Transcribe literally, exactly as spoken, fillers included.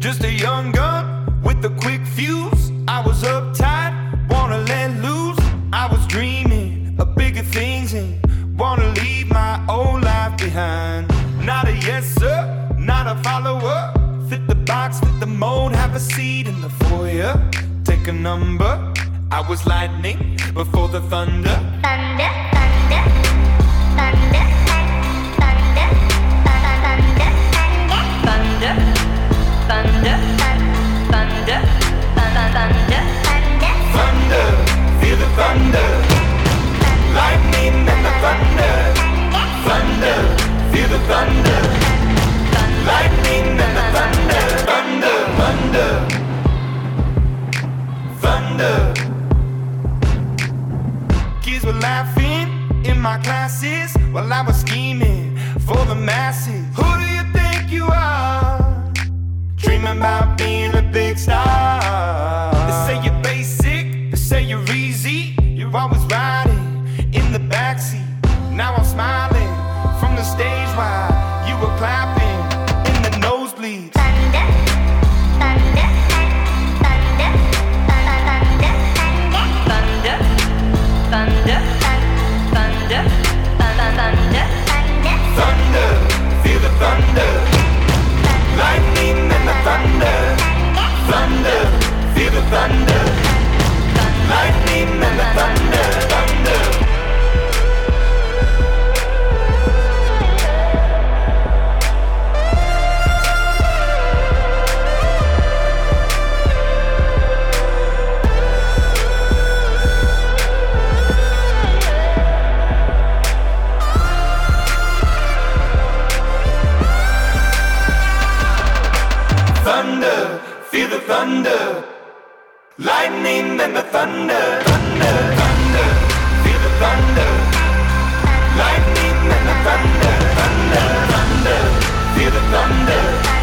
Just a young gun with a quick fuse. I was uptight, wanna let loose. I was dreaming of bigger things and wanna leave my old life behind. Not a yes sir, not a follower. Fit the box, fit the mold, have a seat in the foyer. Take a number. I was lightning before the thunder. Thunder, thunder, thunder, thunder, thunder, thunder, thunder, thunder, thunder, thunder, thunder, feel the thunder, lightning and the thunder, thunder, feel the thunder, lightning and the thunder, thunder, thunder, thunder. Kids were laughing in my classes while I was scheming for the masses. Who do you think you are? Dreaming about being a big star. They say you're basic, they say you're easy. You're always riding in the backseat. Now I'm smiling from the stage while you were clapping in the nosebleeds. thunder, thunder, thunder, thunder, thunder, thunder, thunder, thunder, thunder, thunder, feel the thunder, lightning and the thunder, thunder, feel the thunder, lightning and the thunder, thunder. Thunder, feel the thunder, lightning and the thunder, thunder, thunder, feel the thunder, lightning and the thunder, thunder, thunder, feel the thunder.